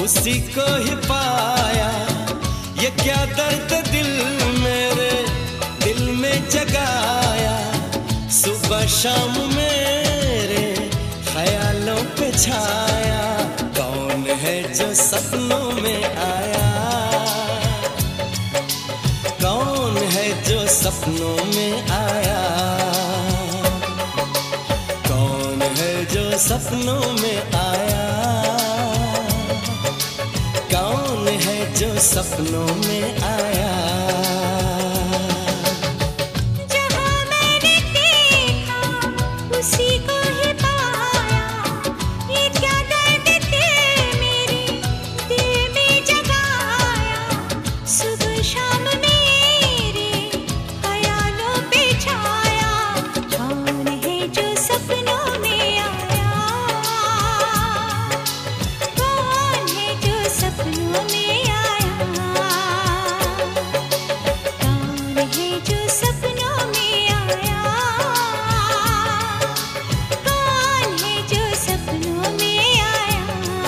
उसी को ही पाया। ये क्या दर्द दिल मेरे दिल में जगाया, सुबह शाम मेरे ख्यालों पे छाया। कौन है जो सपनों में आया, कौन है जो सपनों में आया, कौन है जो सपनों में आया, कौन है जो सपनों में आया। जहाँ मैंने देखा उसी को ही पाया। ये क्या दर्द थे मेरे दिल में जगाया, सुबह शाम मेरे ख्यालों पे छाया। कौन है जो सपनों में आया, कौन है जो सपनों में आया, कौन है जो सपनों में आया, कौन है जो सपनों में आया।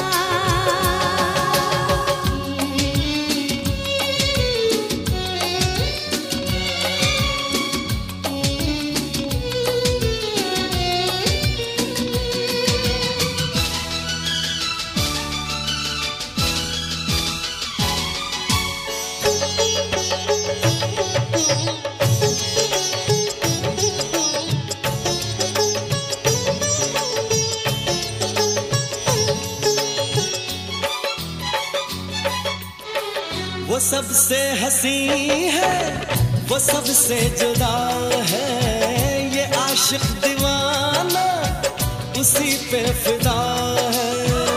वो सबसे हंसी है, वो सबसे जुदा है। ये आशिक दीवाना उसी पे फिदा है।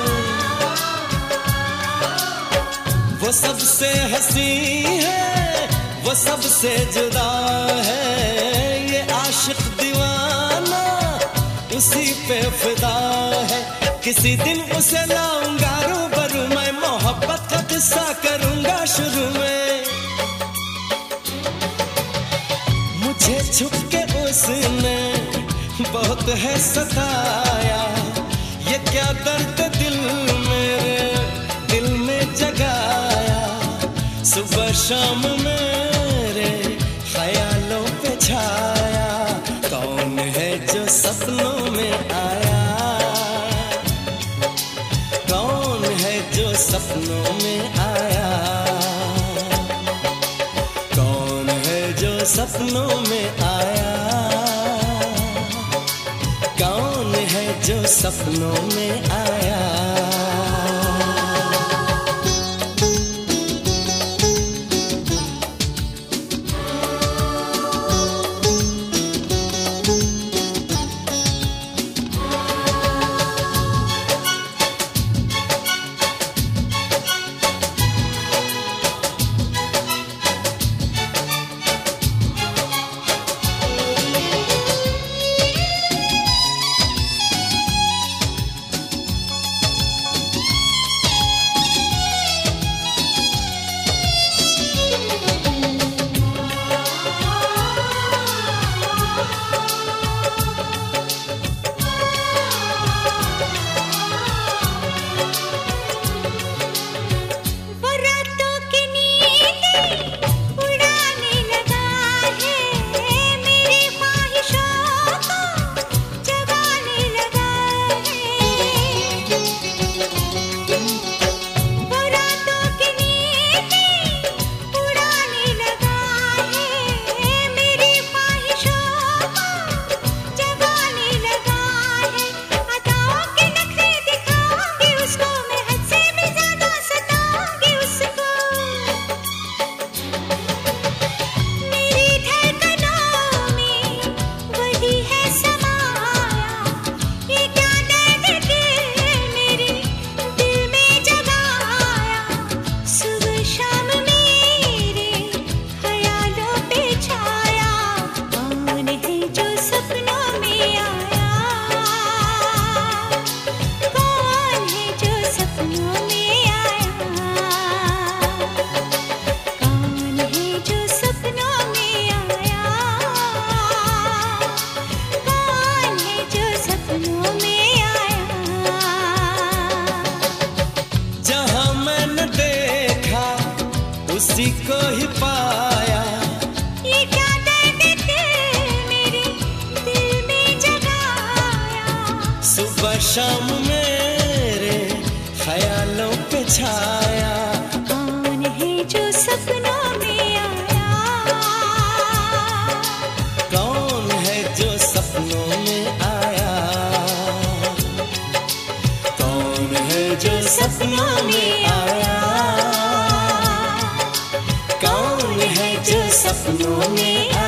वो सबसे हंसी है, वो सबसे जुदा है। ये आशिक दीवाना उसी पे फिदा है। किसी दिन उसे लाऊंगा रूबरू, मैं मोहब्बत का किस्सा करूंगा शुरू में। मुझे छुप के उसने बहुत है सताया। ये क्या दर्द दिल मेरे दिल में जगाया, सुबह शाम मेरे ख्यालों पे छाया। कौन है जो सपनों में आया, कौन है जो सपनों में आया, कौन है जो सपनों में आया, कौन है जो सपनों में आया। उसी को ही पाया। ये क्या दर्द दिल मेरे दिल में जगाया। सुबह शाम मेरे ख्यालों पे छाया। कौन है जो सपनों में आया। कौन है जो सपनों में आया। कौन है जो सपनों में आया। कौन है जो सपनों में